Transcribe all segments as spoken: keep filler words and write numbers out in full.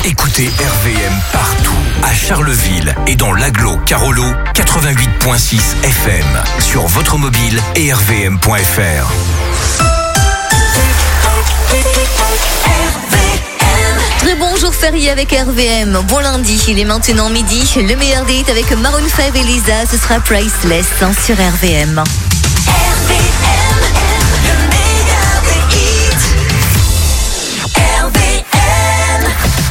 Écoutez R V M partout, à Charleville et dans l'agglo Carolo, quatre-vingt-huit virgule six F M, sur votre mobile et r v m point f r. Très bon jour férié avec R V M. Bon lundi, il est maintenant midi. Le meilleur date avec Maroon cinq et Lisa, ce sera Priceless hein, sur R V M. R V M, le meilleur des hits. R V M.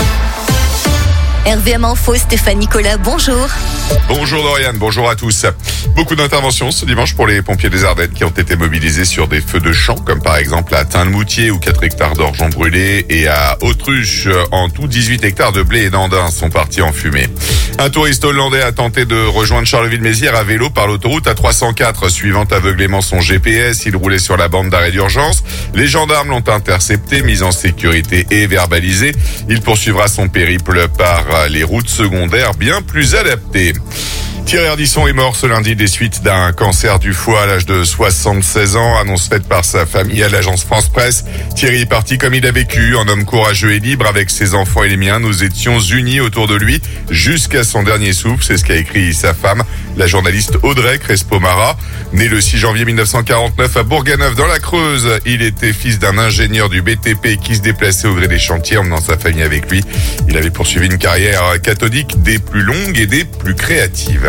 R V M Info, Stéphane Nicolas, bonjour. Bonjour Dorian, bonjour à tous. Beaucoup d'interventions ce dimanche pour les pompiers des Ardennes qui ont été mobilisés sur des feux de champ, comme par exemple à Tain-le-Moutier où quatre hectares d'orge ont brûlé et à Autruche, en tout dix-huit hectares de blé et d'andins sont partis en fumée. Un touriste hollandais a tenté de rejoindre Charleville-Mézières à vélo par l'autoroute A trois cent quatre, suivant aveuglément son G P S. Il roulait sur la bande d'arrêt d'urgence. Les gendarmes l'ont intercepté, mis en sécurité et verbalisé. Il poursuivra son périple par les routes secondaires bien plus adaptées. Thierry Ardisson est mort ce lundi des suites d'un cancer du foie à l'âge de soixante-seize ans, annonce faite par sa famille à l'agence France Presse. Thierry est parti comme il a vécu, un homme courageux et libre avec ses enfants et les miens. Nous étions unis autour de lui jusqu'à son dernier souffle, c'est ce qu'a écrit sa femme, la journaliste Audrey Crespo-Mara. Né le six janvier mille neuf cent quarante-neuf à Bourganeuf dans la Creuse, il était fils d'un ingénieur du B T P qui se déplaçait au gré des chantiers, emmenant sa famille avec lui. Il avait poursuivi une carrière cathodique des plus longues et des plus créatives.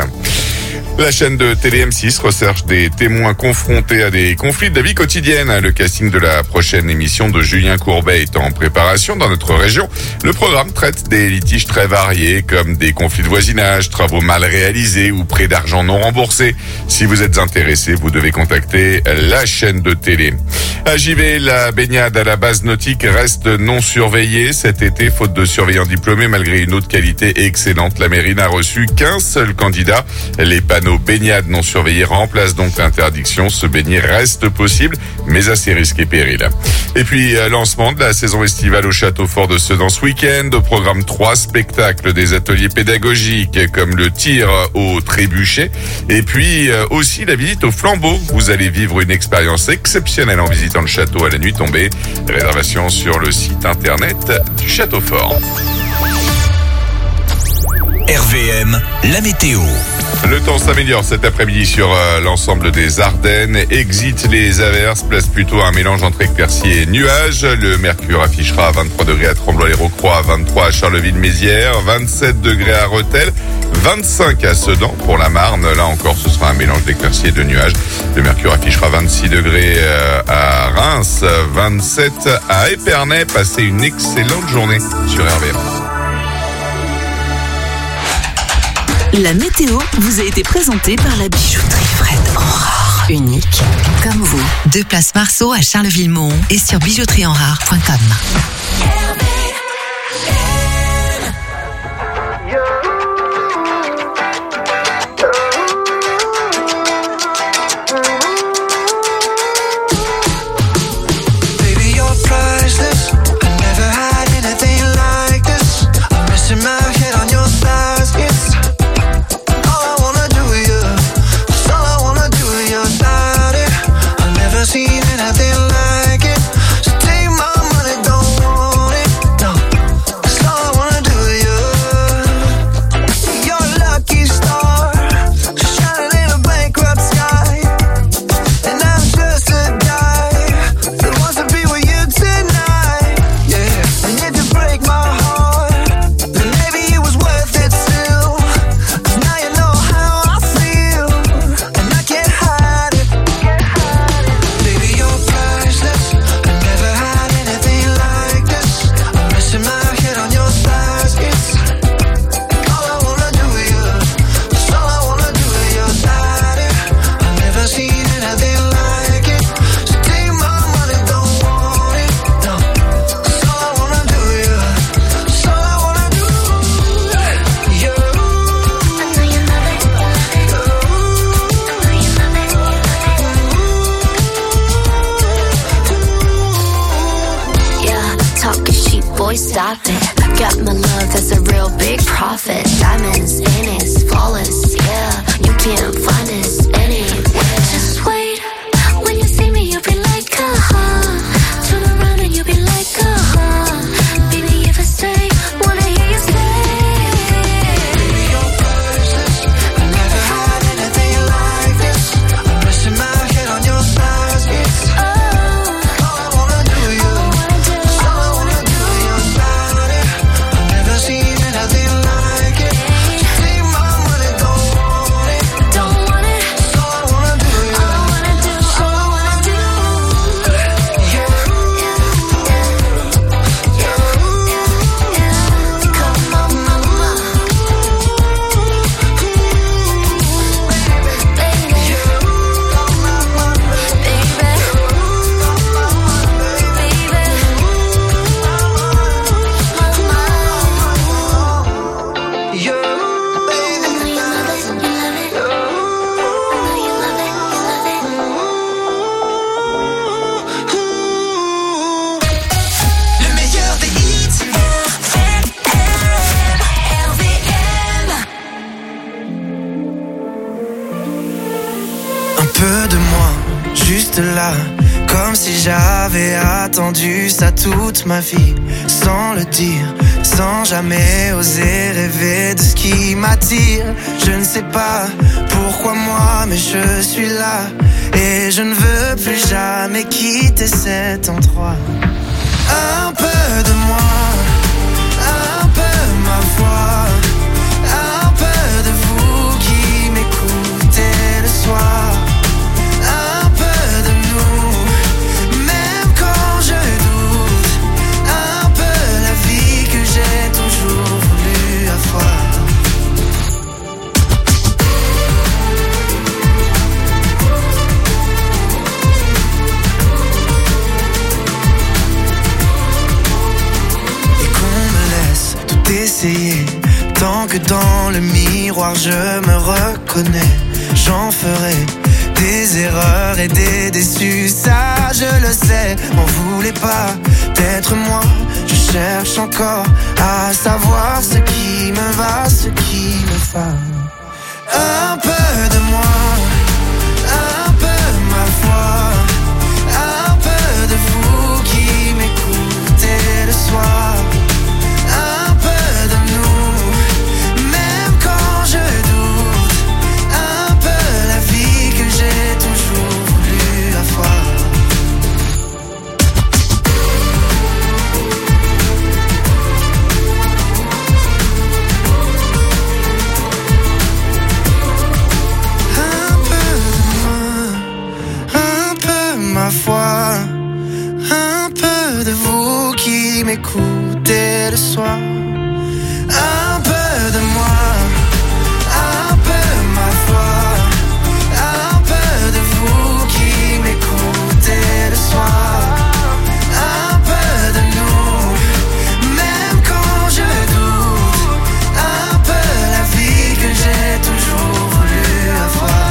La chaîne de télé M six recherche des témoins confrontés à des conflits de la vie quotidienne. Le casting de la prochaine émission de Julien Courbet est en préparation dans notre région. Le programme traite des litiges très variés comme des conflits de voisinage, travaux mal réalisés ou prêts d'argent non remboursés. Si vous êtes intéressé, vous devez contacter la chaîne de télé. À Givet, la baignade à la base nautique reste non surveillée cet été, faute de surveillants diplômés. Malgré une eau de qualité excellente, la mairie n'a reçu qu'un seul candidat. Les panneaux baignade non surveillés remplacent donc l'interdiction. Se baigner reste possible, mais à ses risques et périls. Et puis, lancement de la saison estivale au Château Fort de Sedan ce week-end. Au programme trois spectacles, des ateliers pédagogiques comme le tir au trébuchet. Et puis, aussi la visite au flambeau. Vous allez vivre une expérience exceptionnelle en visitant le château à la nuit tombée. Réservation sur le site internet du Château Fort. R V M, la météo. Le temps s'améliore cet après-midi sur euh, l'ensemble des Ardennes. Exit les averses, place plutôt un mélange entre éclaircies et nuages. Le mercure affichera vingt-trois degrés à Tremblay-les-Rocroix, vingt-trois à Charleville-Mézières, vingt-sept degrés à Rethel, vingt-cinq à Sedan pour la Marne. Là encore, ce sera un mélange d'éclaircies et de nuages. Le mercure affichera vingt-six degrés euh, à Reims, vingt-sept à Épernay. Passez une excellente journée sur R V M. La météo vous a été présentée par la bijouterie Fred Enrard. Unique comme vous. Deux places Marceau à Charleville-Mont et sur bijouterie enrard point com. Stop it. Got my love, that's a real big profit. Diamonds in it, flawless, yeah. You can't find us anywhere. Just wait, when you see me, you'll be like, uh-huh. Turn around and you'll be like, uh-huh. Baby, if I stay, wanna hear là, comme si j'avais attendu ça toute ma vie, sans le dire, sans jamais oser rêver de ce qui m'attire. Je ne sais pas pourquoi moi, mais je suis là, et je ne veux plus jamais quitter cet endroit. Un peu de moi, un peu ma voix, un peu de vous qui m'écoutez le soir. Un peu de nous, même quand je doute, un peu la vie que j'ai toujours voulu avoir. Et qu'on me laisse tout essayer, tant que dans le miroir je me reconnais, j'en ferai des erreurs et des déçus, ça je le sais. M'en voulez pas d'être moi, je cherche encore à savoir ce qui me va, ce qui me va. Un peu de moi, un peu ma voix, un peu de vous qui m'écoutez le soir. Un peu de nous, même quand je doute, un peu la vie que j'ai toujours voulu avoir. Un peu de moi, un peu ma foi, un peu de vous qui m'écoutez le soir. Un peu de moi, un peu ma foi, un peu de vous qui m'écoutez le soir. Un peu de nous, même quand je doute, un peu la vie que j'ai toujours voulu avoir.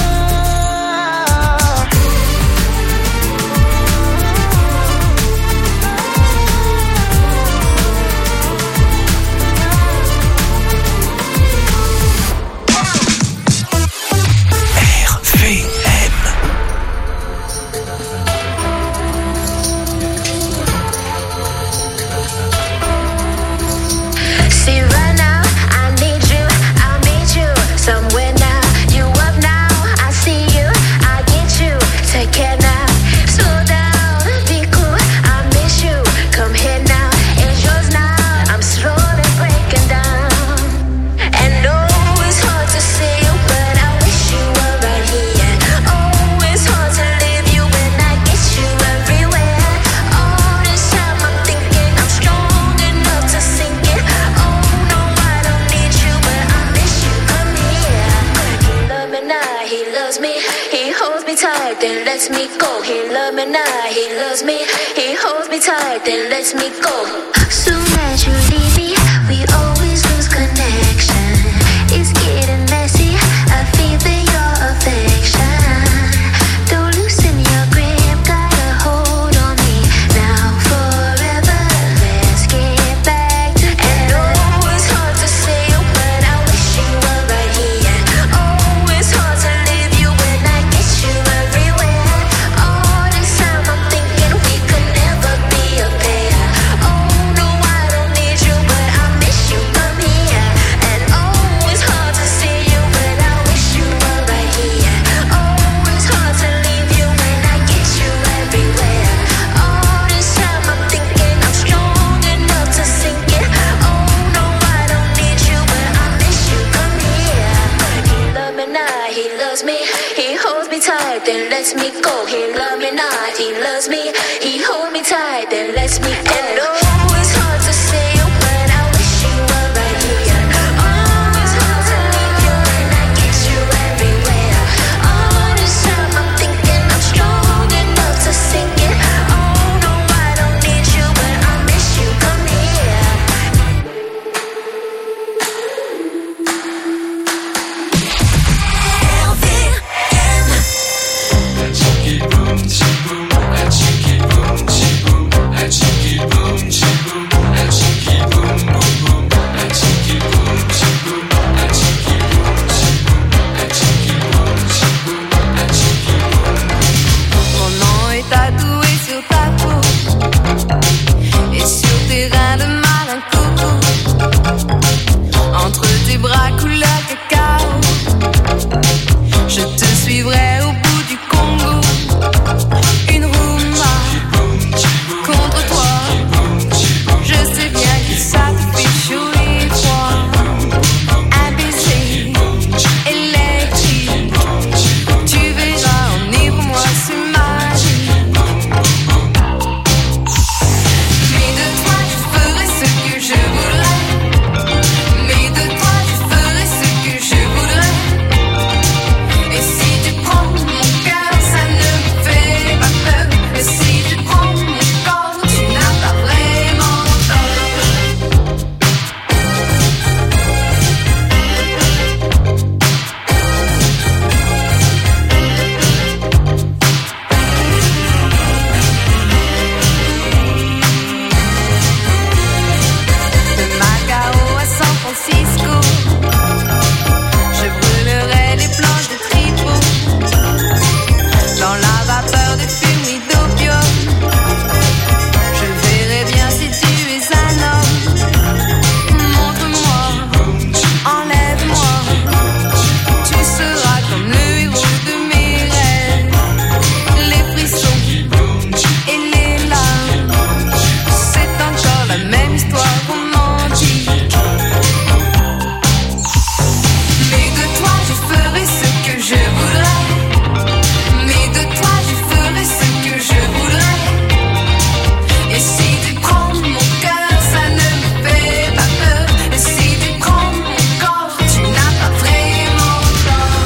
See right now, I need you, I'll meet you somewhere now. You up now, I see you, I get you. Take care now, slow down, be cool, I miss you. Come here now, it's yours now. I'm slowly breaking down. And oh, it's hard to see you, but I wish you were right here. Oh, it's hard to leave you when I get you everywhere. All this time I'm thinking I'm strong enough to sink it. Oh no, I don't need you, but I miss you. Come here. He love me now, he loves me. He holds me tight, then lets me go. He love me now, he loves me. He holds me tight, then lets me go. Soon as you leave me, we always lose connection. It's getting messy, I feel that your affection. Don't loosen your grip, got a hold on me. Now forever, let's get back together. And oh, it's hard to see you, but I wish you were right here. Oh, it's hard to leave you when I get you everywhere. All this time I'm thinking we could never be a pair. Oh no, I don't need you, but I miss you. Come here. And oh, it's hard to see you, but I wish you were right here. Oh, it's hard to leave you when I get you everywhere. All this time I'm thinking I'm strong enough to sink it. Oh no, I don't need you, but I miss you. Come here. He love me now, he loves me. He holds me tight, then lets me go. He love me now, he loves me. He holds me tight, then lets me go. And oh, it's hard to see you, but I wish you were right here. Oh, it's hard to leave you when I get you everywhere. All this time I'm thinking I'm strong enough to sink it. Oh no, I don't need you, but I miss you. Come here. Boom, boom, boom, histoires romantiques. Mais de toi je ferai ce que je voudrais. Mais de toi je ferai ce que je voudrais. Et si tu prends mon cœur, ça ne me fait pas peur. Et si tu prends mon corps, tu n'as pas vraiment tort.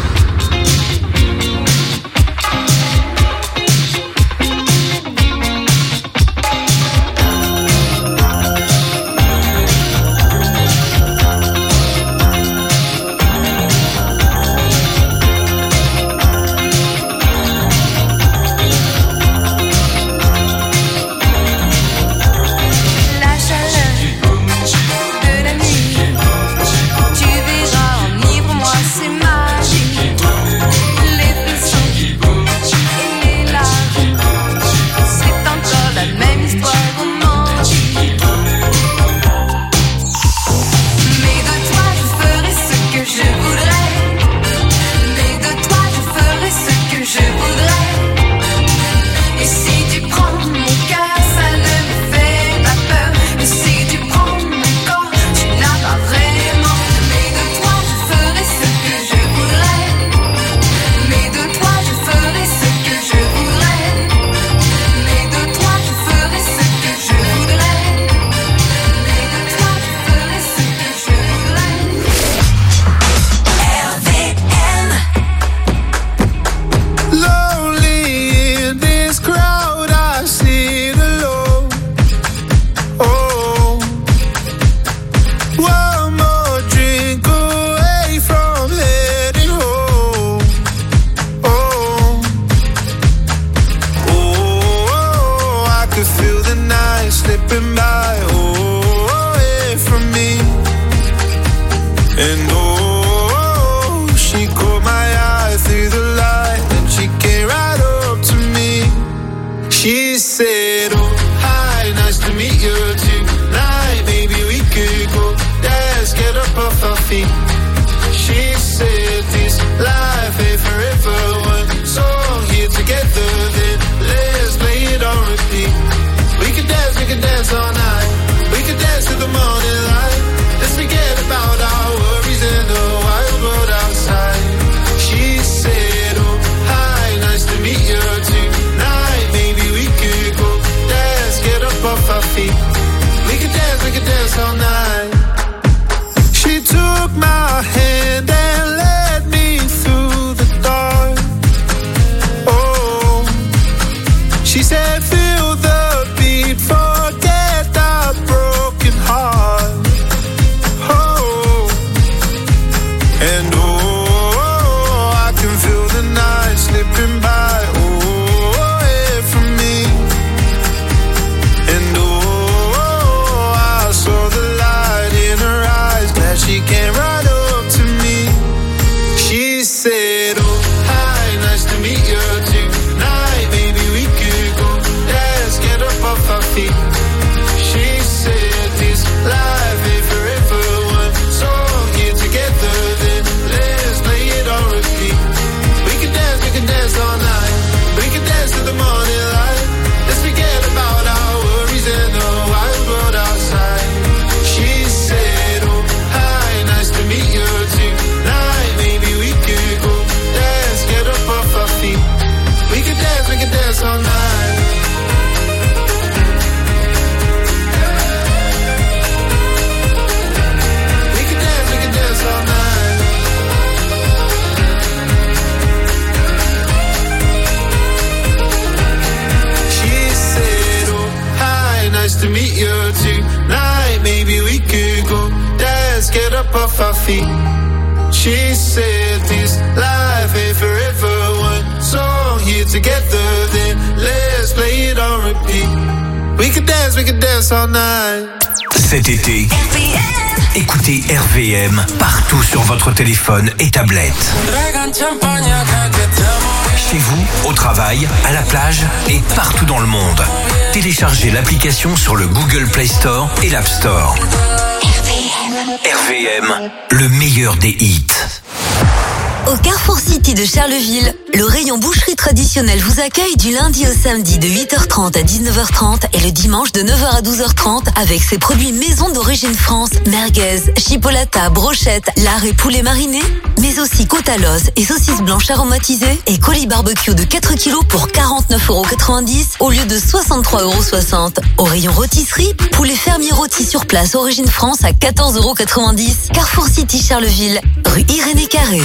La chaleur de la nuit, tu verras, enivre-moi, c'est magique. Les frissons et les larmes, c'est encore la même histoire romantique. Mais de toi je ferai ce que je voudrais. Mais de toi je ferai ce que je voudrais. Et si tu prends mon cœur, ça ne me fait pas peur. Et si tu prends mon corps, tu n'as pas vraiment. Mais de toi je ferai ce que je voudrais. Mais de toi je ferai ce que je voudrais. Mais de toi je ferai ce que je voudrais. Mais de toi je ferai ce que je voudrais. Lonely in this crowd, I sit alone. Oh, one more drink away from heading home. Oh, oh, I could feel the night slipping by. Oh, away from me. And oh, she caught my eye through the light and she came right up to me. She said, oh, hi, nice to meet you tonight. Maybe we could go dance, get up off our feet. She said, this life ain't forever. One song here together, then let's play it on repeat. We could dance, we could dance all night. We could dance till the morning light. Let's forget about our worries and the wild world outside. She said, oh, hi, nice to meet you tonight. Maybe we could go dance, get up off our feet. We could dance, we could dance all night. She took my hand and led me through the dark. Oh, she said, feel the beat, forget that broken heart. Oh, and oh, I can feel the night slipping by. Oh, away from me. And oh, I saw the light in her eyes. Glad she came right up to me. She said, oh, hi, nice to meet you tonight. Maybe we could go dance, get up off our feet. She said, this life ain't forever. One song here together, then let's play it on repeat. We can dance, we can dance all night. We can dance till the morning light. Let's forget about our worries and the wild world outside. She said, oh, hi, nice to meet you tonight. Maybe we could go dance, get up off our feet. We can dance, we can dance all night. We can dance, we can dance all night. She said, oh, hi, nice to meet you tonight. Maybe we could go dance, get up off our feet. She said, this life ain't forever. One song here together, then let's play it on repeat. We could dance, we could dance all night. Cet été, écoutez R V M partout sur votre téléphone et tablette. Chez vous, au travail, à la plage et partout dans le monde. Téléchargez l'application sur le Google Play Store et l'App Store. R V M, le meilleur des hits. Au Carrefour City de Charleville, le rayon boucherie traditionnelle vous accueille du lundi au samedi de huit heures trente à dix-neuf heures trente et le dimanche de neuf heures à douze heures trente avec ses produits maison d'origine France, merguez, chipolata, brochette, lard et poulet mariné, mais aussi côte à l'os et saucisses blanches aromatisées et colis barbecue de quatre kilos pour quarante-neuf euros quatre-vingt-dix au lieu de soixante-trois euros soixante. Au rayon rôtisserie, poulet fermier rôti sur place origine France à quatorze euros quatre-vingt-dix. Carrefour City Charleville, rue Irénée Carré.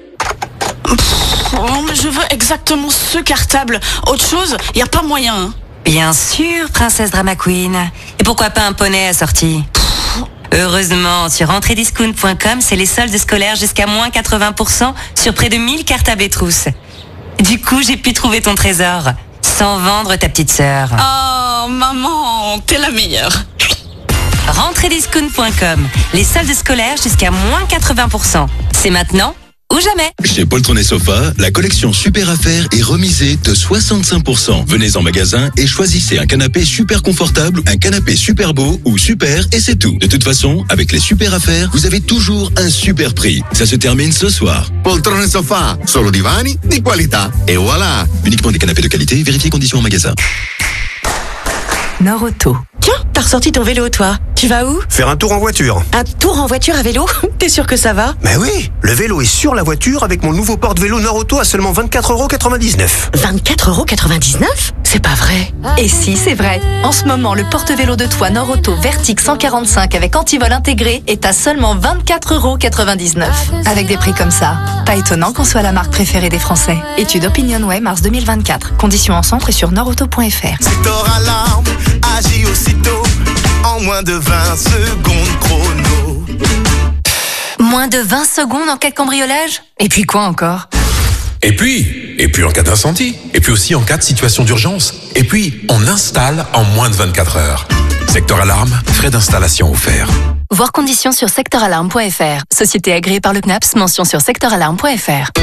Oh, mais je veux exactement ce cartable. Autre chose, y a pas moyen. Hein. Bien sûr, princesse Drama Queen. Et pourquoi pas un poney assorti? Heureusement, sur entrée discount point com, c'est les soldes scolaires jusqu'à moins quatre-vingts pour cent sur près de mille cartables et trousses. Du coup, j'ai pu trouver ton trésor, sans vendre ta petite sœur. Oh, maman, t'es la meilleure. entrée discount point com, les soldes scolaires jusqu'à moins quatre-vingts pour cent. C'est maintenant ou jamais. Chez Poltron et Sofa, la collection Super Affaires est remisée de soixante-cinq pour cent. Venez en magasin et choisissez un canapé super confortable, un canapé super beau ou super et c'est tout. De toute façon, avec les Super Affaires, vous avez toujours un super prix. Ça se termine ce soir. Poltron et Sofa, solo divani di qualità. Et voilà. Uniquement des canapés de qualité, vérifiez conditions en magasin. Norauto. Tiens, t'as ressorti ton vélo, toi. Tu vas où? Faire un tour en voiture. Un tour en voiture à vélo? T'es sûr que ça va? Mais oui, le vélo est sur la voiture avec mon nouveau porte-vélo Norauto à seulement vingt-quatre euros quatre-vingt-dix-neuf. vingt-quatre euros quatre-vingt-dix-neuf? C'est pas vrai. Et si, c'est vrai. En ce moment, le porte-vélo de toit Norauto Vertic cent quarante-cinq avec antivol intégré est à seulement vingt-quatre euros quatre-vingt-dix-neuf. Avec des prix comme ça, pas étonnant qu'on soit la marque préférée des Français. Étude OpinionWay mars deux mille vingt-quatre. Conditions en centre et sur norauto point f r. Secteur alarme, agis aussitôt, en moins de vingt secondes chrono. Moins de vingt secondes en cas de cambriolage? Et puis quoi encore? Et puis, et puis en cas d'incendie, et puis aussi en cas de situation d'urgence. Et puis, on installe en moins de vingt-quatre heures. Secteur alarme, frais d'installation offerts. Voir conditions sur secteur alarme point f r. Société agréée par le C N A P S, mention sur secteur alarme point f r.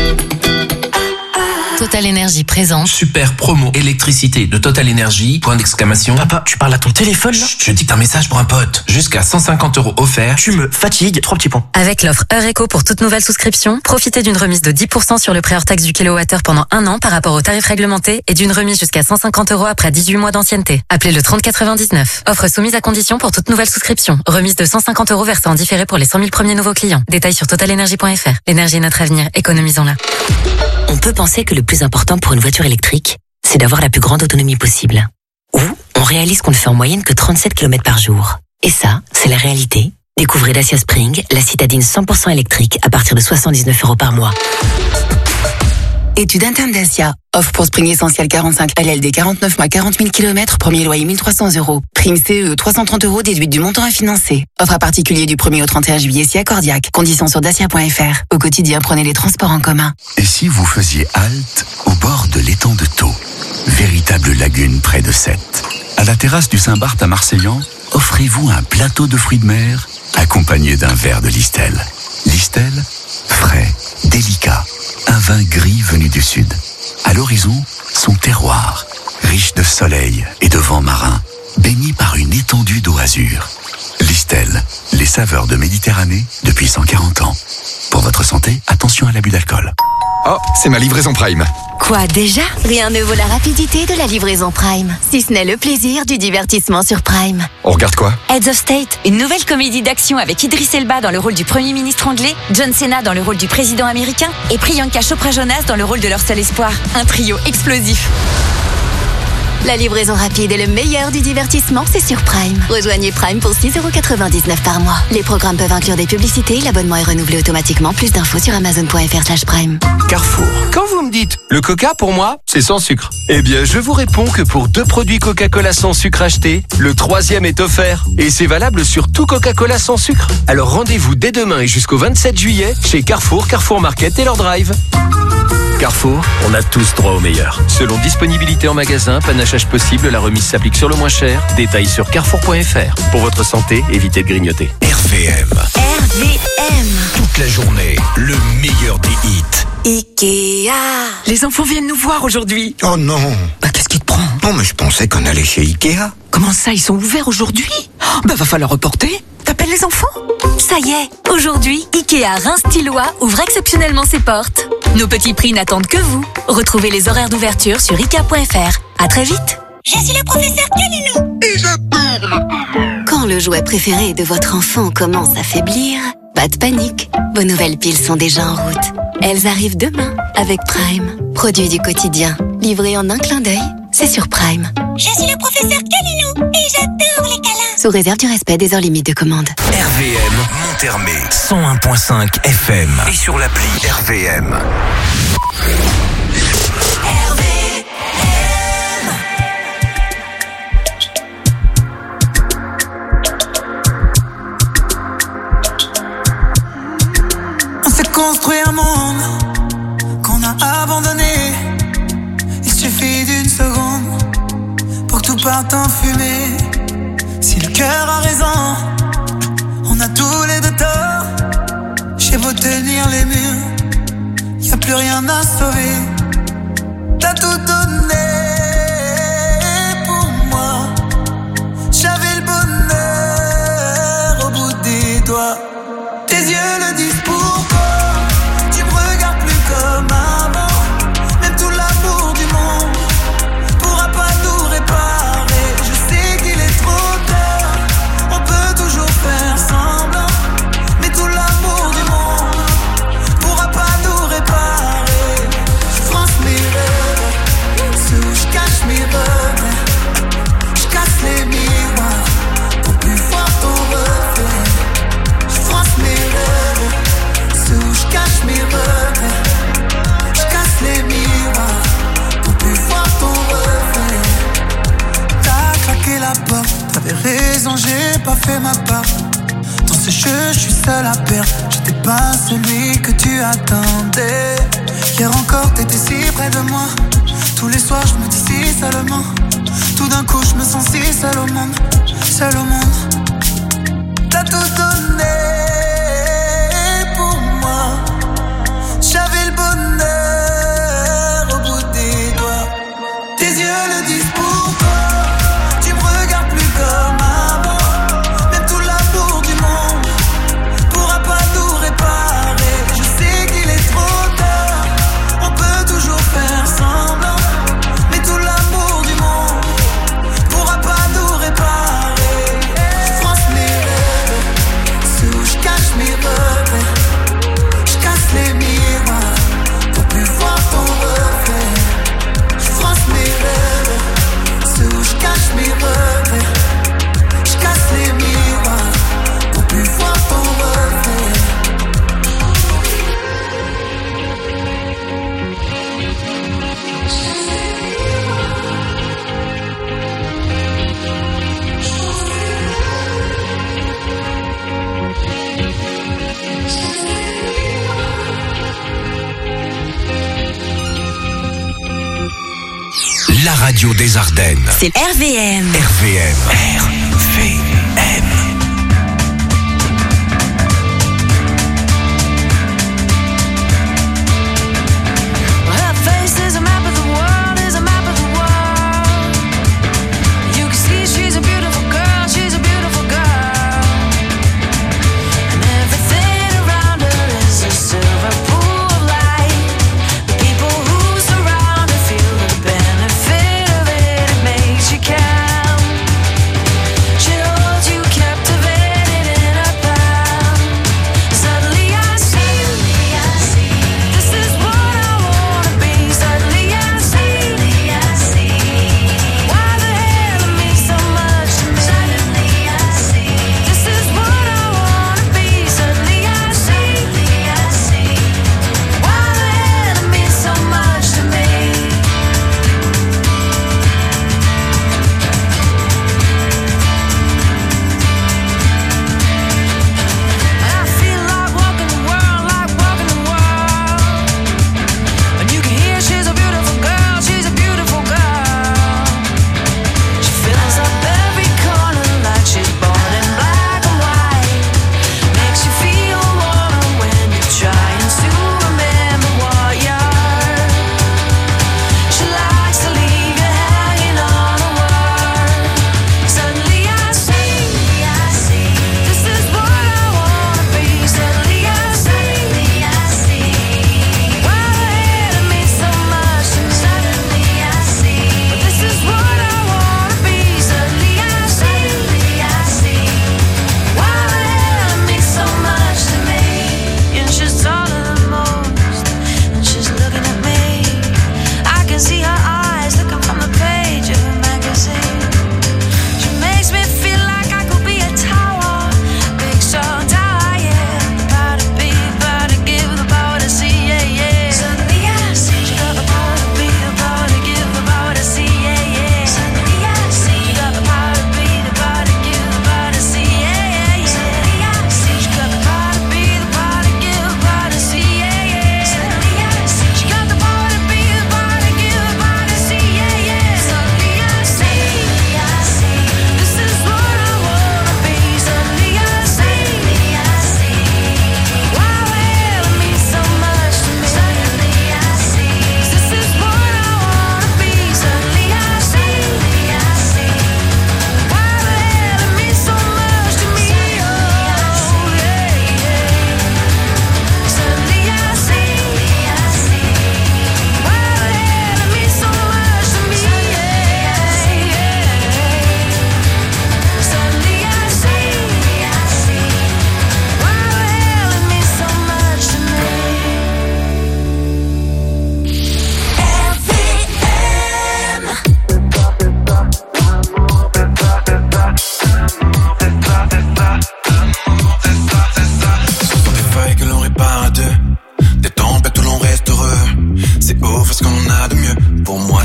Total Énergie présente. Super promo électricité de Total Énergie. Point d'exclamation. Papa, tu parles à ton téléphone là? Chut, je dicte un message pour un pote. Jusqu'à cent cinquante euros offerts. Tu me fatigues, trois petits points. Avec l'offre Heure Éco pour toute nouvelle souscription, profitez d'une remise de dix pour cent sur le prix hors taxe du kilowattheure pendant un an par rapport au tarif réglementé et d'une remise jusqu'à cent cinquante euros après dix-huit mois d'ancienneté. Appelez le trente quatre-vingt-dix-neuf. Offre soumise à condition pour toute nouvelle souscription. Remise de cent cinquante euros versée en différé pour les cent mille premiers nouveaux clients. Détails sur total énergie point f r. L'énergie est notre avenir, économisons-la. On peut penser que le plus important pour une voiture électrique, c'est d'avoir la plus grande autonomie possible. Ou on réalise qu'on ne fait en moyenne que trente-sept kilomètres par jour. Et ça, c'est la réalité. Découvrez Dacia Spring, la citadine cent pour cent électrique à partir de soixante-dix-neuf euros par mois. Étude interne Dacia. Offre pour Spring Essentiel quarante-cinq L L D quarante-neuf mois quarante mille kilomètres, premier loyer mille trois cents euros. Prime C E trois cent trente euros déduite du montant à financer. Offre à particulier du premier au trente et un juillet si accordiaque. Conditions sur dacia point f r. Au quotidien, prenez les transports en commun. Et si vous faisiez halte au bord de l'étang de Thau, véritable lagune près de Sète? À la terrasse du Saint-Barth à Marseillan, offrez-vous un plateau de fruits de mer accompagné d'un verre de Listel. Listel, frais, délicat, un vin gris venu du sud. À l'horizon, son terroir, riche de soleil et de vent marin, baigné par une étendue d'eau azur. Listel, les saveurs de Méditerranée depuis cent quarante ans. Pour votre santé, attention à l'abus d'alcool. Oh, c'est ma livraison Prime. Quoi déjà? Rien ne vaut la rapidité de la livraison Prime, si ce n'est le plaisir du divertissement sur Prime. On regarde quoi? Heads of State, une nouvelle comédie d'action avec Idris Elba dans le rôle du Premier ministre anglais, John Cena dans le rôle du président américain et Priyanka Chopra Jonas dans le rôle de leur seul espoir. Un trio explosif. La livraison rapide et le meilleur du divertissement, c'est sur Prime. Rejoignez Prime pour six euros quatre-vingt-dix-neuf par mois. Les programmes peuvent inclure des publicités, l'abonnement est renouvelé automatiquement. Plus d'infos sur amazon point f r slash prime. Carrefour. Quand vous me dites le Coca pour moi, c'est sans sucre. Eh bien, je vous réponds que pour deux produits Coca-Cola sans sucre achetés, le troisième est offert. Et c'est valable sur tout Coca-Cola sans sucre. Alors rendez-vous dès demain et jusqu'au vingt-sept juillet chez Carrefour, Carrefour Market et leur drive. Carrefour, on a tous droit au meilleur. Selon disponibilité en magasin, panachage possible, la remise s'applique sur le moins cher. Détails sur carrefour point f r. Pour votre santé, évitez de grignoter. R V M. R V M. Toute la journée, le meilleur des hits. Ikea. Les enfants viennent nous voir aujourd'hui. Oh non. Bah qu'est-ce qui te prend? Non mais je pensais qu'on allait chez Ikea. Comment ça, ils sont ouverts aujourd'hui? Bah va falloir reporter. T'as payé appelle les enfants. Ça y est, aujourd'hui, Ikea Reims-Tillois ouvre exceptionnellement ses portes. Nos petits prix n'attendent que vous. Retrouvez les horaires d'ouverture sur ikea point f r. À très vite. Je suis le professeur Kalilou et j'adore. Quand le jouet préféré de votre enfant commence à faiblir, pas de panique. Vos nouvelles piles sont déjà en route. Elles arrivent demain avec Prime. Produit du quotidien, livré en un clin d'œil, c'est sur Prime. Je suis le professeur Kalilou et j'adore les câlins. Sous réserve du respect des heures limites de commande. R V M Montermé cent un virgule cinq F M et sur l'appli R V M. On s'est construit un monde qu'on a abandonné. Il suffit d'une seconde pour que tout parte en fumée. Si le cœur a raison, on a tous les deux tort. J'ai beau tenir les murs, y a plus rien à sauver. T'as tout donné pour moi. J'avais le bonheur au bout des doigts. Tes yeux le disent pourquoi. Tu me regardes plus comme avant. Même tout l'amour du monde pourra pas nous réparer. Je sais qu'il est trop tard. On peut toujours faire semblant, mais tout l'amour du monde pourra pas nous réparer. Je France mes rêves, sous je cache mes regrets. Je casse les miroirs pour plus voir ton reflet. Je France mes rêves, sous je cache mes regrets. Je casse les miroirs pour plus voir ton reflet. T'as claqué la porte, t'avais raison, j'ai pas fait ma part. Dans ce jeu, je suis seul à perdre. J'étais pas celui que tu attendais. Hier encore, t'étais si près de moi. Tous les soirs, je me dis si seulement. Tout d'un coup, je me sens si seul au monde. Seul au monde. T'as tout donné pour moi. J'avais le bonheur au bout des doigts. Tes yeux le disent pourquoi. Tu me regardes plus comme avant. Même tout l'amour du monde pourra pas nous réparer. Je sais qu'il est trop tard. On peut toujours faire semblant, mais tout l'amour du monde pourra pas nous réparer. Je France mes rêves, sous je cache mes regrets. Je casse les miroirs pour plus voir ton reflet. Je France mes rêves, sous je cache mes regrets. Je casse les miroirs pour plus voir ton reflet. La radio des Ardennes. C'est R V M. R V M. R V M. Her face is a map of the world, is a map of the world. You can see she's a beautiful girl, she's a beautiful girl. And everything around her is a silver pool of light. The people who surround her feel the benefit of it, it makes you count. She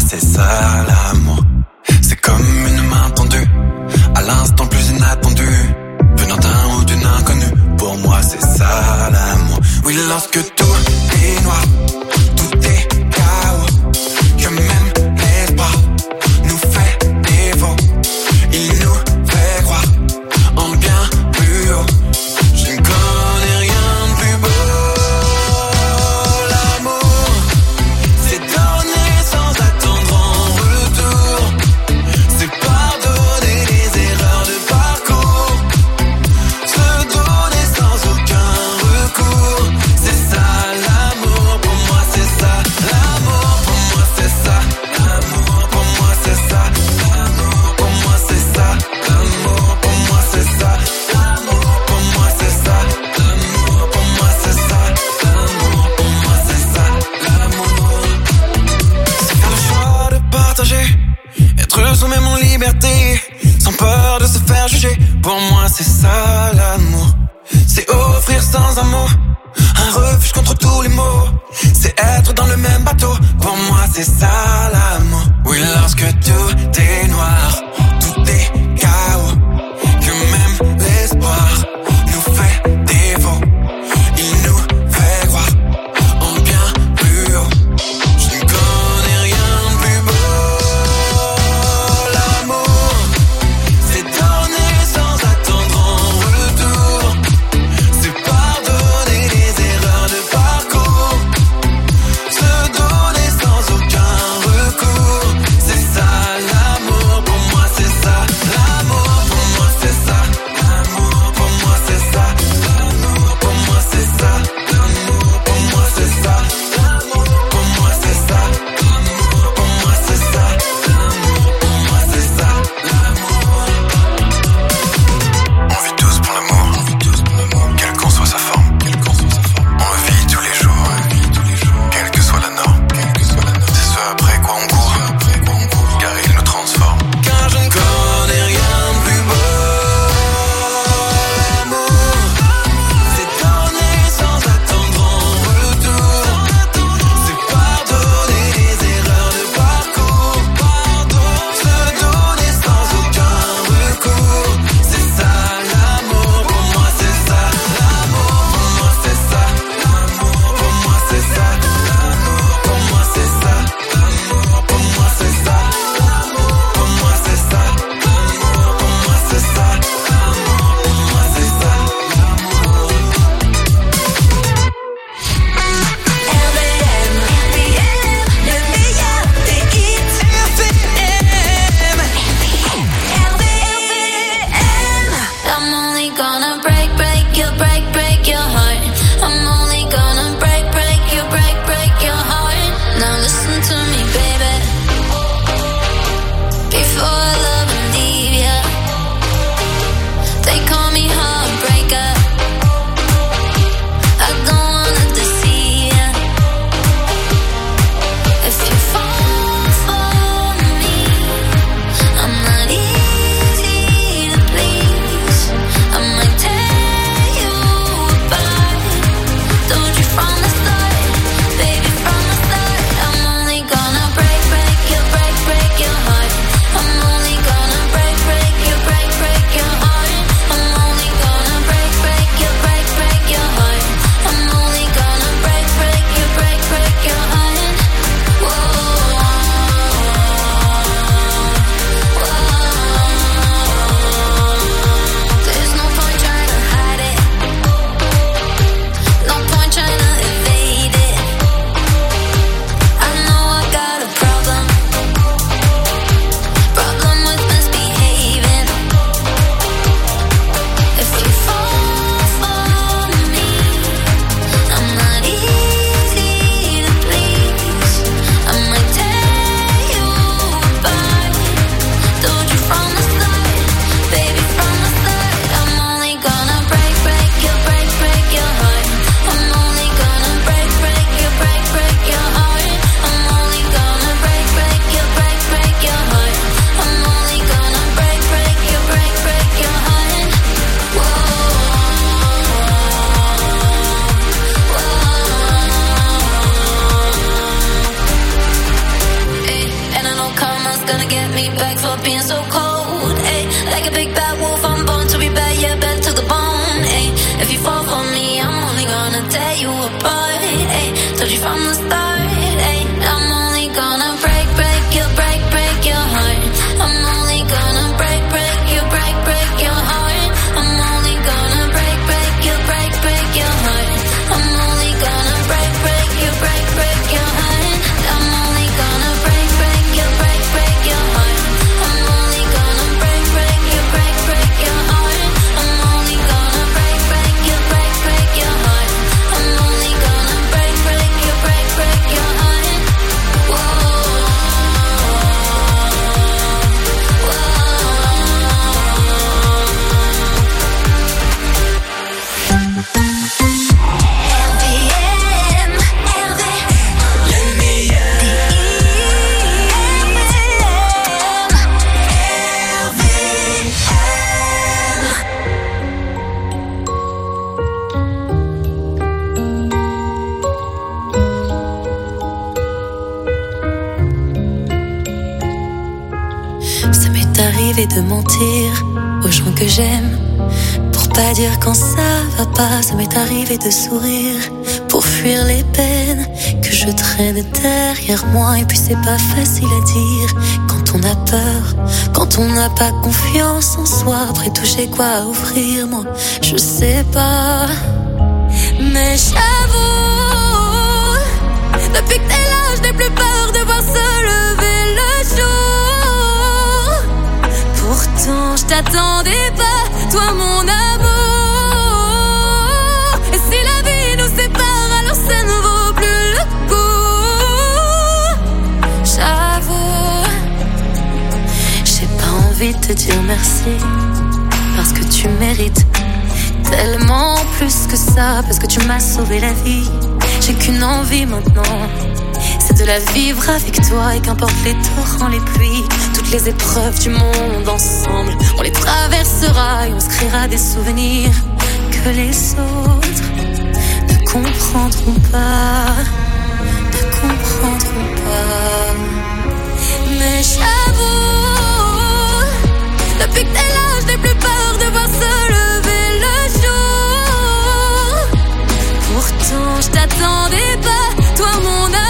c'est ça l'amour. C'est comme une main tendue, à l'instant le plus inattendu, venant d'un ou d'une inconnue. Pour moi c'est ça l'amour. Oui, lorsque tout est noir, tout est chaos, que même l'espoir nous fait défaut. Il nous fait croire en bien plus haut. Je ne connais rien de plus beau. L'amour, c'est donner sans attendre en retour. C'est pardonner les erreurs de parcours. Se donner sans aucun recours. C'est ça l'amour, pour moi c'est ça. L'amour, pour moi c'est ça. L'amour, pour moi c'est ça. L'amour, pour moi c'est ça. L'amour, pour moi c'est ça. L'amour, pour moi c'est ça. L'amour, pour moi c'est ça. L'amour, pour moi c'est ça. L'amour, c'est faire le choix de partager, être soi-même en liberté, sans peur de se faire juger. Pour moi c'est ça l'amour. C'est offrir sans un mot un refuge contre tous les maux. C'est être dans le même bateau. Pour moi c'est ça l'amour. Oui, lorsque tout est noir, tout est chaos, que même l'espoir nous fait défaut. Il nous fait croire en bien plus haut. Je ne connais rien de plus beau. L'amour, c'est donner sans attendre en retour. C'est pardonner les erreurs de parcours. Se donner sans aucun recours. C'est ça l'amour, pour moi arrivé de mentir aux gens que j'aime. Pour pas dire quand ça va pas, ça m'est arrivé de sourire. Pour fuir les peines que je traîne derrière moi. Et puis c'est pas facile à dire quand on a peur, quand on n'a pas confiance en soi. Après tout j'ai quoi à offrir, moi je sais pas. Mais j'avoue, depuis que t'es là, je n'ai plus peur de voir se lever le jour. Pourtant je t'attendais pas, toi mon amour. Et si la vie nous sépare, alors ça ne vaut plus le coup. J'avoue, j'ai pas envie de te dire merci, parce que tu mérites tellement plus que ça, parce que tu m'as sauvé la vie. J'ai qu'une envie maintenant, c'est de la vivre avec toi. Et qu'importe les torrents, les pluies, toutes les épreuves du monde ensemble, on les traversera et on se créera des souvenirs que les autres ne comprendront pas, ne comprendront pas. Mais j'avoue, depuis que t'es là, je n'ai plus peur de voir se lever le jour. Pourtant je t'attendais pas, toi mon amour.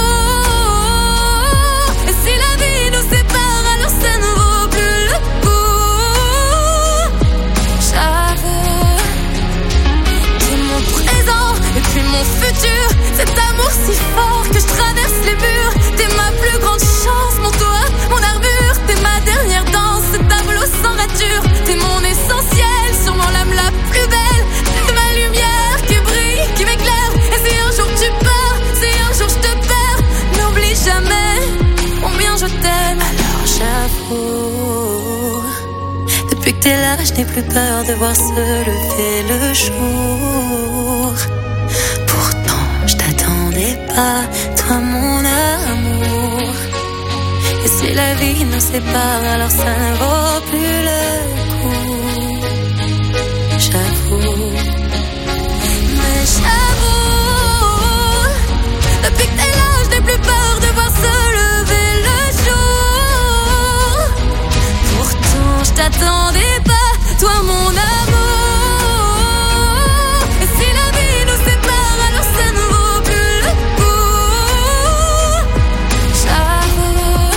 Et si la vie nous sépare, alors ça ne vaut plus le coup. J'avoue, t'es mon présent et puis mon futur. Cet amour si fort que je traverse les murs. T'es ma plus grande chance, mon toit, mon armure. T'es ma dernière danse, ce tableau sans rature. T'es mon essentiel, sûrement l'âme la plus belle. T'es ma lumière qui brille, qui m'éclaire. Et si un jour tu pars, si un jour je te perds, n'oublie jamais combien je t'aime. Alors j'avoue, depuis que t'es là, je n'ai plus peur de voir se lever le jour. Pourtant je t'attendais pas, toi mon amour. Et si la vie nous sépare, alors ça ne vaut plus le coup. J'avoue, mais j'avoue, depuis que t'es là, je n'ai plus peur de voir se lever le jour. Pourtant je t'attendais pas, toi mon amour. Et si la vie nous sépare, alors ça ne vaut plus le coup. J'avoue.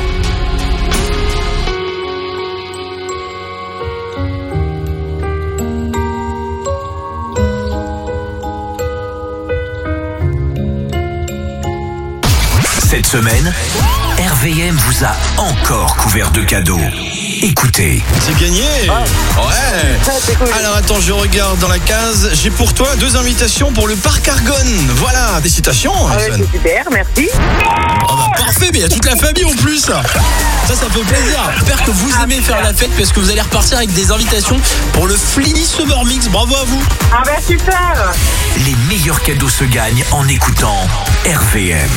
Cette semaine, R V M vous a encore couvert de cadeaux. Écoutez. C'est gagné. Ah. Ouais. Alors attends, je regarde dans la case. J'ai pour toi deux invitations pour le parc Argonne. Voilà, des citations. Ah ouais, c'est super, merci. Oh bah parfait, mais il y a toute la famille en plus. Ça, ça fait plaisir. J'espère que vous aimez faire la fête parce que vous allez repartir avec des invitations pour le Flini Summer Mix. Bravo à vous. Ah bah super. Les meilleurs cadeaux se gagnent en écoutant R V M.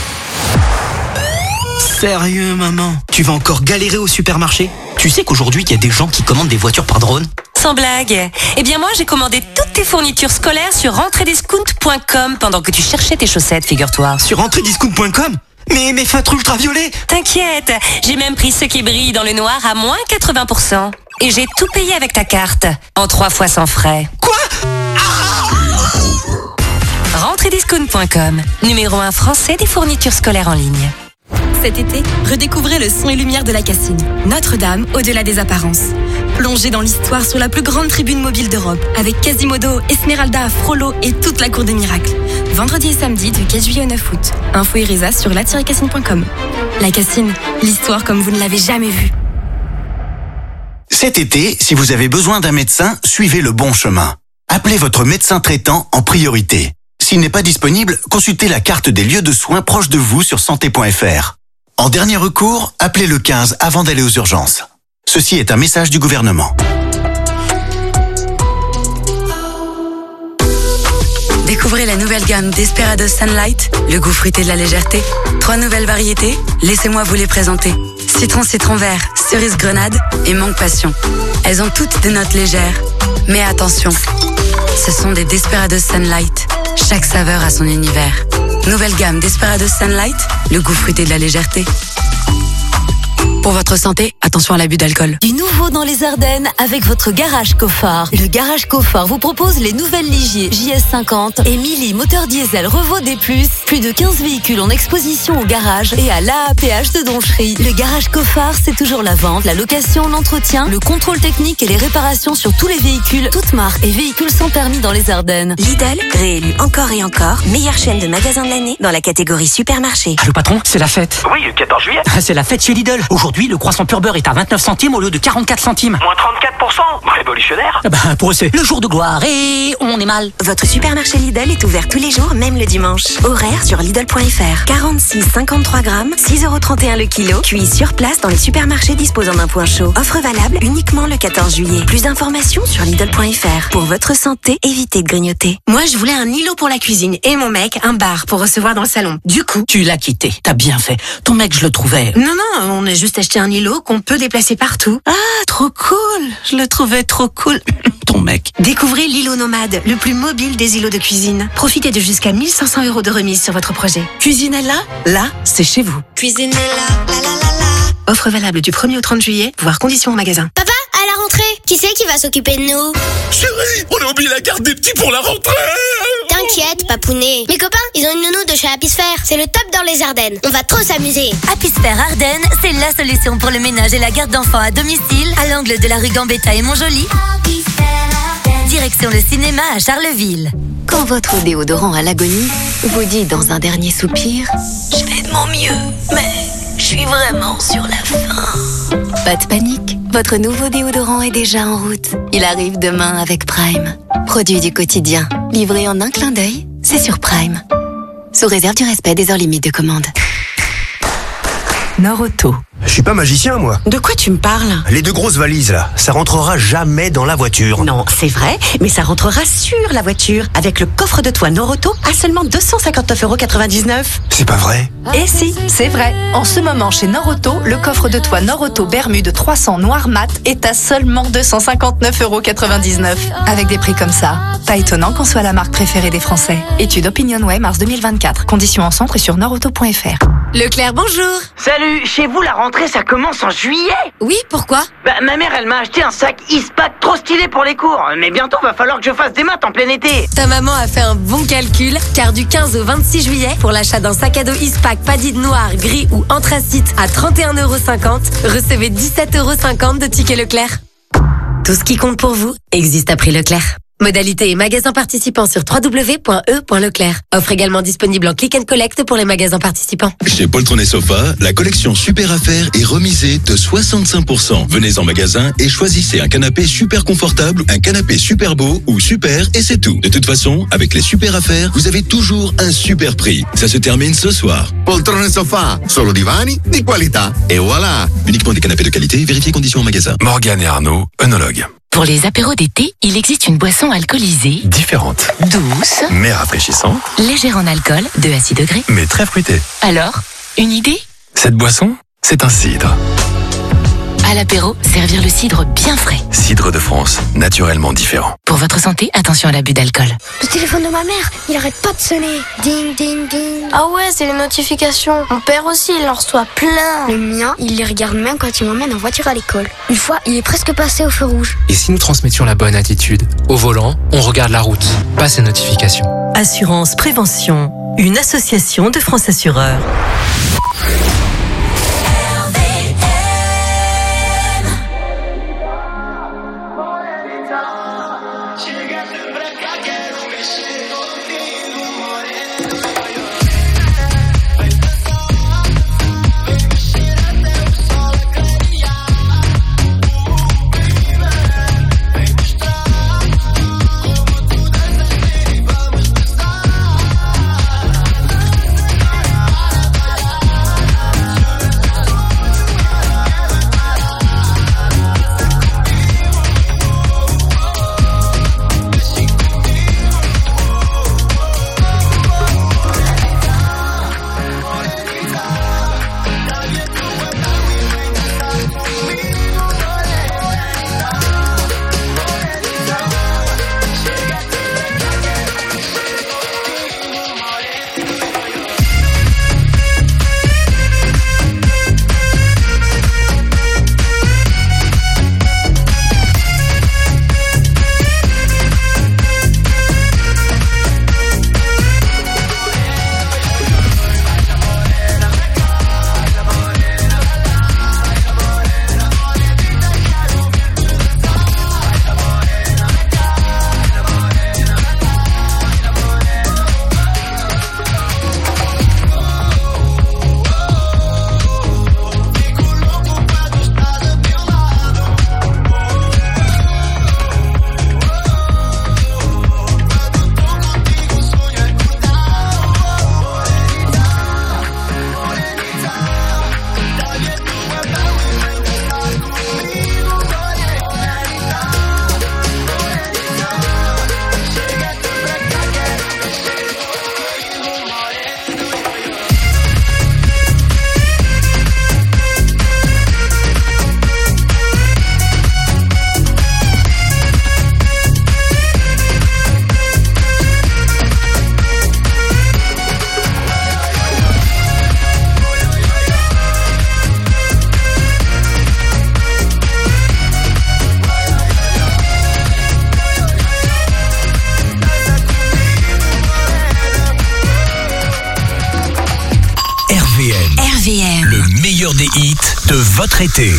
Sérieux, maman? Tu vas encore galérer au supermarché? Tu sais qu'aujourd'hui, il y a des gens qui commandent des voitures par drone? Sans blague. Eh bien moi, j'ai commandé toutes tes fournitures scolaires sur rentrée discount point com pendant que tu cherchais tes chaussettes, figure-toi. Sur rentrée discount point com? Mais mes feutres ultraviolets! T'inquiète, j'ai même pris ceux qui brillent dans le noir à moins quatre-vingts pour cent. Et j'ai tout payé avec ta carte, en trois fois sans frais. Quoi? rentrée discount point com, numéro un français des fournitures scolaires en ligne. Cet été, redécouvrez le son et lumière de la Cassine. Notre-Dame, au-delà des apparences. Plongez dans l'histoire sur la plus grande tribune mobile d'Europe, avec Quasimodo, Esmeralda, Frollo et toute la cour des miracles. Vendredi et samedi du quinze juillet au neuf août. Info et résa sur la tiret cassine point com. La Cassine, l'histoire comme vous ne l'avez jamais vue. Cet été, si vous avez besoin d'un médecin, suivez le bon chemin. Appelez votre médecin traitant en priorité. S'il n'est pas disponible, consultez la carte des lieux de soins proches de vous sur santé point f r. En dernier recours, appelez le quinze avant d'aller aux urgences. Ceci est un message du gouvernement. Découvrez la nouvelle gamme Desperados Sunlight, le goût fruité de la légèreté. Trois nouvelles variétés, laissez-moi vous les présenter. Citron citron vert, cerise grenade et mangue passion. Elles ont toutes des notes légères. Mais attention, ce sont des Desperados Sunlight. Chaque saveur a son univers. Nouvelle gamme Desperados Sunlight, le goût fruité de la légèreté. Pour votre santé, attention à l'abus d'alcool. Du nouveau dans les Ardennes avec votre garage Cofard. Le garage Cofard vous propose les nouvelles Ligier J S cinquante et Mili moteur diesel Revo D plus. Plus de quinze véhicules en exposition au garage et à l'A A P H de Donchery. Le garage Cofard, c'est toujours la vente, la location, l'entretien, le contrôle technique et les réparations sur tous les véhicules, toutes marques et véhicules sans permis dans les Ardennes. Lidl, réélu encore et encore, meilleure chaîne de magasins de l'année dans la catégorie supermarché. Allô patron, c'est la fête. Oui, le quatorze juillet. C'est la fête chez Lidl. Aujourd'hui, le croissant pur beurre est à vingt-neuf centimes au lieu de quarante-quatre centimes. Moins trente-quatre pour cent. Révolutionnaire. Ah bah, pour eux, c'est le jour de gloire et on est mal. Votre supermarché Lidl est ouvert tous les jours, même le dimanche. Horaire sur Lidl point F R. quarante-six cinquante-trois grammes, six euros trente et un le kilo. Cuit sur place dans les supermarchés disposant d'un point chaud. Offre valable uniquement le quatorze juillet. Plus d'informations sur Lidl point F R. Pour votre santé, évitez de grignoter. Moi, je voulais un îlot pour la cuisine et mon mec, un bar pour recevoir dans le salon. Du coup... Tu l'as quitté. T'as bien fait. Ton mec, je le trouvais... Non, non, on a juste acheté un îlot qu'on peut déplacer partout. Ah, trop cool. Je le trouvais trop cool. Ton mec. Découvrez l'îlot nomade, le plus mobile des îlots de cuisine. Profitez de jusqu'à mille cinq cents euros de remise sur votre projet. Cuisinella, là, c'est chez vous. Cuisinella, la la la la. Offre valable du premier au trente juillet, voire conditions au magasin. Papa, à la rentrée, qui c'est qui va s'occuper de nous? Chérie, on a oublié la garde des petits pour la rentrée. T'inquiète, papounet. Mes copains, ils ont une nounou de chez Apisphère. C'est le top dans les Ardennes. On va trop s'amuser. Apisphère Ardennes, c'est la solution pour le ménage et la garde d'enfants à domicile, à l'angle de la rue Gambetta et Montjoly. Direction le cinéma à Charleville. Quand votre déodorant à l'agonie vous dit dans un dernier soupir « Je fais de mon mieux, mais je suis vraiment sur la fin ». Pas de panique, votre nouveau déodorant est déjà en route. Il arrive demain avec Prime. Produit du quotidien, livré en un clin d'œil, c'est sur Prime. Sous réserve du respect des heures limites de commande. Norauto. Je suis pas magicien, moi. De quoi tu me parles? Les deux grosses valises, là, ça rentrera jamais dans la voiture. Non, c'est vrai, mais ça rentrera sur la voiture avec le coffre de toit Norauto à seulement deux cent cinquante-neuf euros quatre-vingt-dix-neuf. C'est pas vrai? Et si, c'est vrai. En ce moment, chez Norauto, le coffre de toit Norauto Bermude trois cents noir mat est à seulement deux cent cinquante-neuf euros quatre-vingt-dix-neuf. Avec des prix comme ça, pas étonnant qu'on soit la marque préférée des Français. Étude OpinionWay, mars deux mille vingt-quatre. Conditions en centre et sur norauto point F R. Leclerc, bonjour. Salut, chez vous la rentrée ça commence en juillet. Oui, pourquoi? Bah ma mère elle m'a acheté un sac Eastpak trop stylé pour les cours. Mais bientôt va falloir que je fasse des maths en plein été. Ta maman a fait un bon calcul, car du quinze au vingt-six juillet, pour l'achat d'un sac à dos Eastpak Padid noir, gris ou anthracite à trente et un euros cinquante, recevez dix-sept euros cinquante de tickets Leclerc. Tout ce qui compte pour vous existe à prix Leclerc. Modalité et magasins participants sur w w w point e point leclerc. Offre également disponible en click and collect pour les magasins participants. Chez Poltron et Sofa, la collection Super Affaires est remisée de soixante-cinq pour cent. Venez en magasin et choisissez un canapé super confortable, un canapé super beau ou super et c'est tout. De toute façon, avec les Super Affaires, vous avez toujours un super prix. Ça se termine ce soir. Poltron et Sofa, solo divani di qualità. Et voilà. Uniquement des canapés de qualité, vérifiez conditions en magasin. Morgane et Arnaud, œnologues. Pour les apéros d'été, il existe une boisson alcoolisée, Différente, douce, mais rafraîchissante, légère en alcool, deux à six degrés. mais très fruitée. Alors, une idée? Cette boisson, c'est un cidre. À l'apéro, servir le cidre bien frais. Cidre de France, naturellement différent. Pour votre santé, attention à l'abus d'alcool. Le téléphone de ma mère, il arrête pas de sonner. Ding, ding, ding. Ah ouais, c'est les notifications. Mon père aussi, il en reçoit plein. Le mien, il les regarde même quand il m'emmène en voiture à l'école. Une fois, il est presque passé au feu rouge. Et si nous transmettions la bonne attitude? Au volant, on regarde la route, pas ces notifications. Assurance Prévention, une association de France Assureurs. des hits de votre été.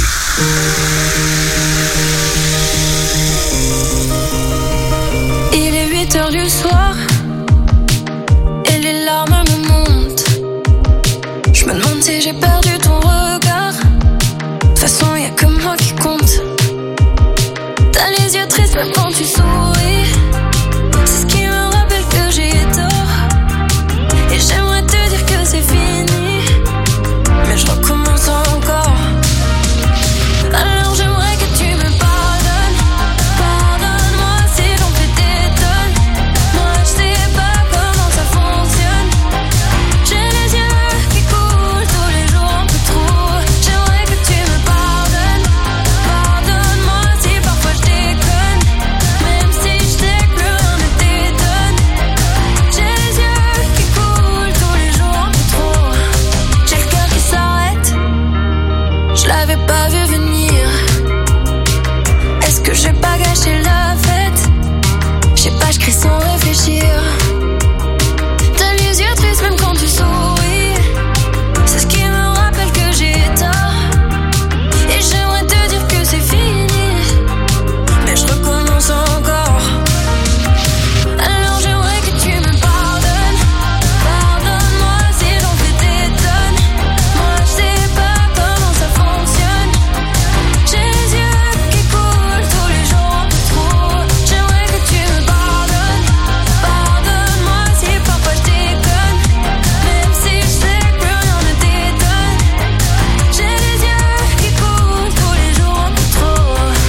Il est huit heures du soir et les larmes me montent. Je me demande si j'ai perdu ton regard. De toute façon, y'a que moi qui compte. T'as les yeux tristes même quand tu souris. C'est ce qui me rappelle que j'ai tort. Et j'aimerais te dire que c'est fini, mais je recommence encore. Alors j'aimerais que tu me pardonnes. Pardonne-moi si j'en fais des tonnes. Moi je sais pas comment ça fonctionne. J'ai les yeux qui coulent tous les jours un peu trop. J'aimerais que tu me pardonnes. Pardonne-moi si parfois je déconne, même si je sais que plus rien ne t'étonne. J'ai les yeux qui coulent tous les jours un peu trop. J'ai le cœur qui s'arrête, je l'avais pas vu venir. Est-ce que j'ai pas gâché la fête? Je sais pas, je crie sans réfléchir. T'as les yeux tristes même quand tu souris. C'est ce qui me rappelle que j'ai tort. Et j'aimerais te dire que c'est fini, mais je recommence encore. Alors j'aimerais que tu me pardonnes. Pardonne-moi si j'en fais des tonnes. Moi je sais pas comment ça fonctionne. J'ai les yeux qui coulent tous les jours un peu trop. J'aimerais que tu me pardonnes. Pardonne-moi si parfois je déconne, même si je sais que plus rien ne t'étonne. J'ai les yeux qui coulent tous les jours un peu trop.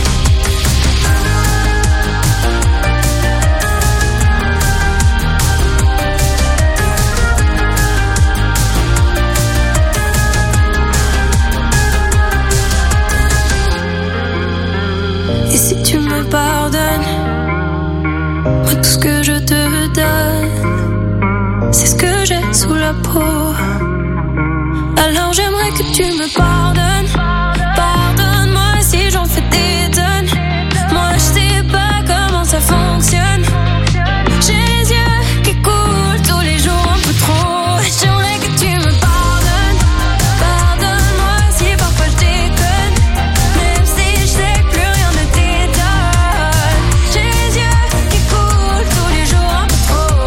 Et si tu me pardonnes, moi tout ce que je te donne, c'est ce que j'ai sous la peau. Alors j'aimerais que tu me pardonnes. Pardonne-moi si j'en fais des tonnes. Moi je sais pas comment ça fonctionne. J'ai les yeux qui coulent tous les jours un peu trop. J'aimerais que tu me pardonnes. Pardonne-moi si parfois je déconne, même si je sais que plus rien ne t'étonne. J'ai les yeux qui coulent tous les jours un peu trop.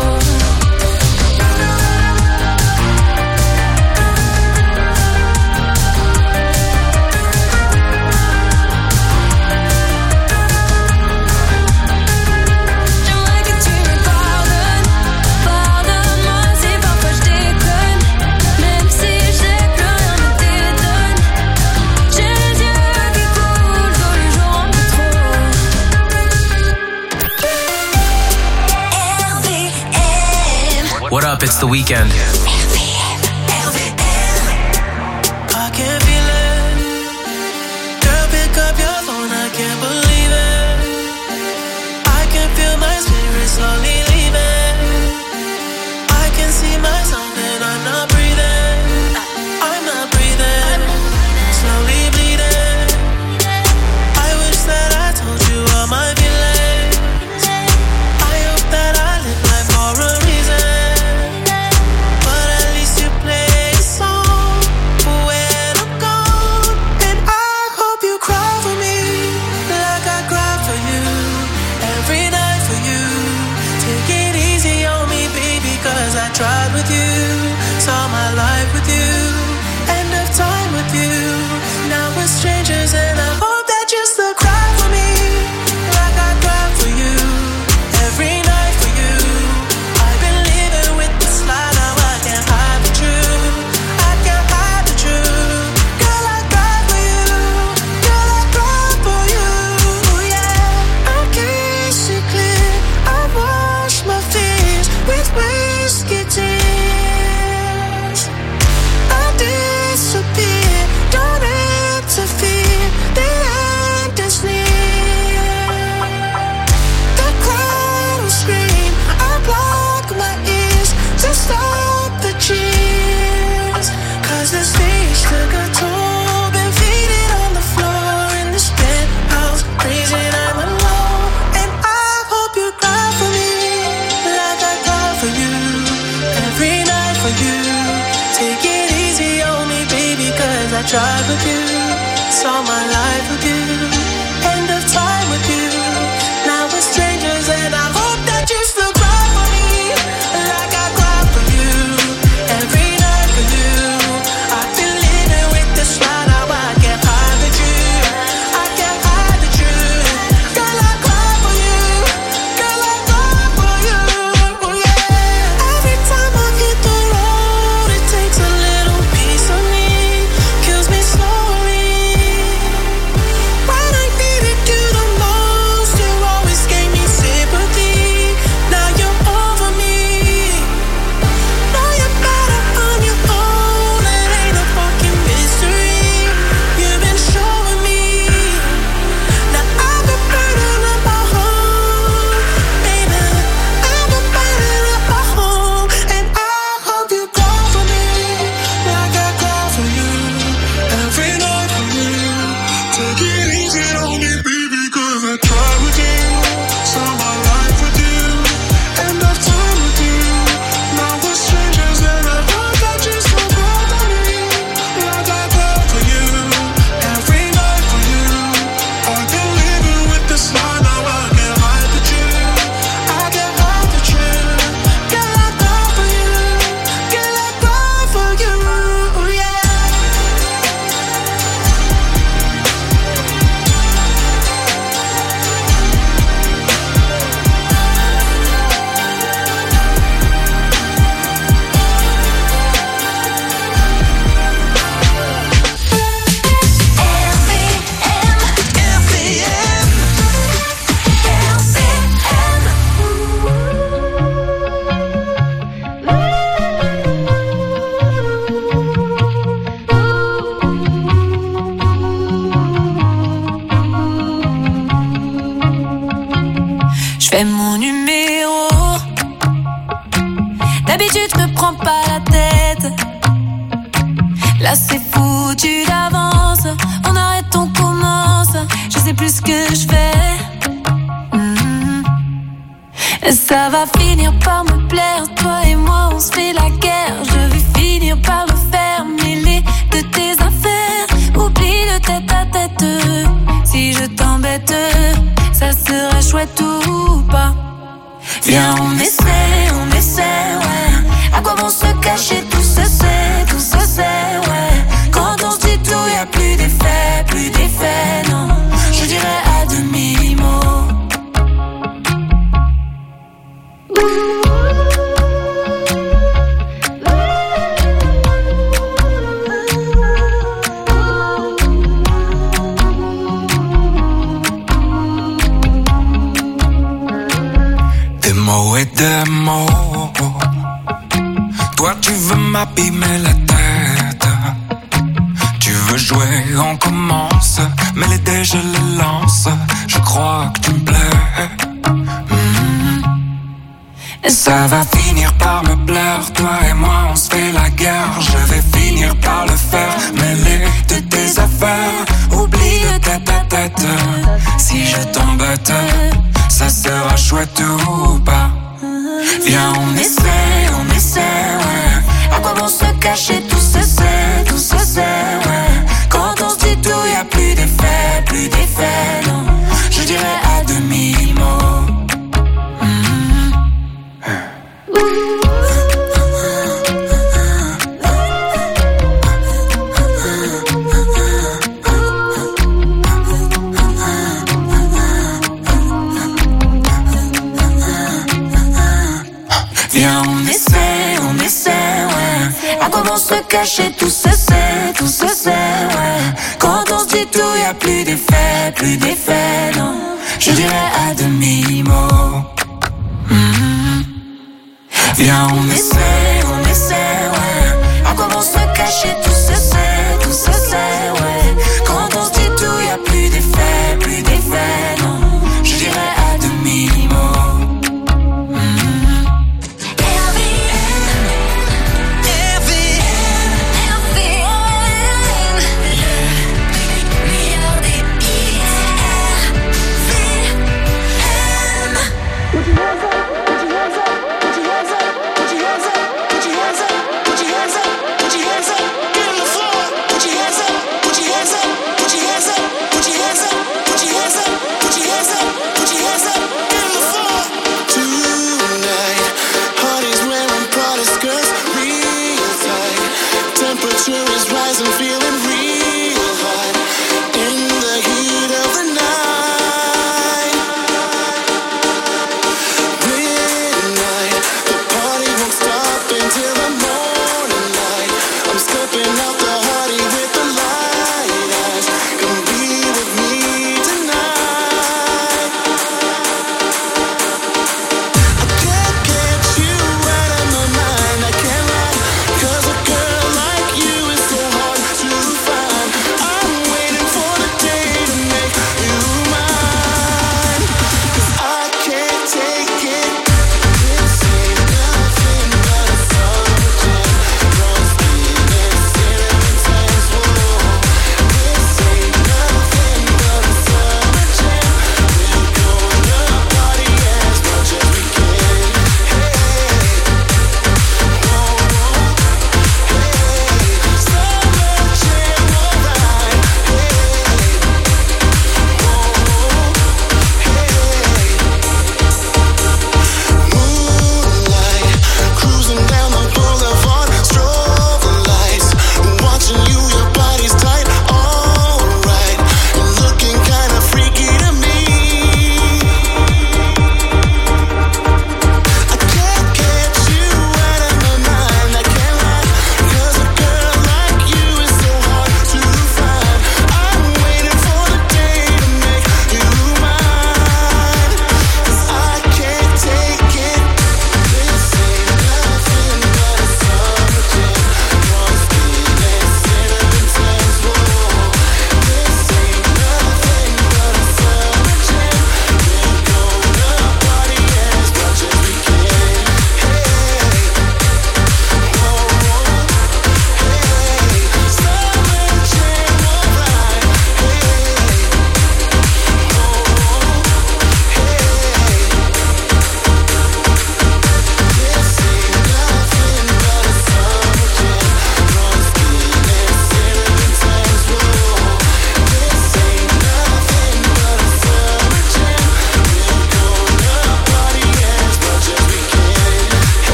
J'aimerais que tu me pardonnes. Pardonne-moi si parfois je déconne, même si je sais que plus rien ne t'étonne. J'ai les yeux qui coulent tous les jours un peu trop. What up, it's the weekend. I can feel it. Girl, pick up your phone, I can't believe it. I can feel my spirit slowly leaving. I can see myself and I'm not breathing. I'm not breathing. Slowly bleeding. I wish that I told you all my feelings. I hope that I live life for a reason. But at least you play a song when I'm gone. And I hope you cry for me like I cry for you. Every night for you. tried with you, saw my life with you, end of time with you. Now we're strangers and I hope that you still cry for me, like I cry for you, every night for you. I've been living with this lie, now I can't hide the truth, I can't hide the truth. Girl, I cry for you, girl, I cry for you, oh yeah. Every time I hit the road, it takes a little piece of me, kills me slowly. When I needed you the most, you always gave me sympathy. Now you're over me. Now you're better on your own. It ain't a fucking mystery. You've been showing me. Now I've been burning up my home, baby. I've been burning up my home, and I hope you cry for me, like I cry for you, every night for you. Take it easy on me, baby, 'cause I tried with you, saw my life with you, end of time with you. Now we're strangers and I hope that you still cry for me, like I cry for you, every night for you. I've been living with this lie, now I can't hide the truth, I can't hide the truth. Girl, I cry for you, girl, I cry for you, oh yeah. Je fais mon numéro. D'habitude, je me prends pas la tête. Là, c'est foutu d'avance. On arrête, on commence. Je sais plus ce que je fais. Mhm. Ça va finir par me plaire. Toi et moi, on se fait la guerre. Je vais finir par le faire. Mêler de tes affaires. Oublie le tête à tête. Si je t'embête, ça serait chouette ou pas. Viens, on essaie, on essaie, ouais. À quoi vont se cacher, tout se sait, tout se sait, ouais. Quand on se dit tout, y'a plus d'effet, plus d'effet, non. Je dirais à demi-mot. Des mots et des mots. Toi tu veux m'abîmer la tête. Tu veux jouer, on commence. Mais les dés je les lance. Je crois que tu me plais. Mm. Ça va finir par me plaire. Toi et moi on se fait la guerre. Je vais finir par le faire. Mêler de tes affaires. Oublie le tête à tête. Si je t'embête, ça sera chouette ou pas. Viens, on essaie, on essaie, ouais. À quoi vont se cacher, tout se sait, tout se sait, ouais. Quand on se dit tout, y'a plus d'effet, plus d'effet, non. Je dirais à demi-mot. Mm-hmm. Viens, on essaie, on essaie, ouais. À quoi vont se cacher, tout se sait, tout se sait, ouais. Quand on se dit tout, y'a plus d'effet, plus d'effet, non. Je dirais à demi-mot. Mm-hmm. Viens, on essaie.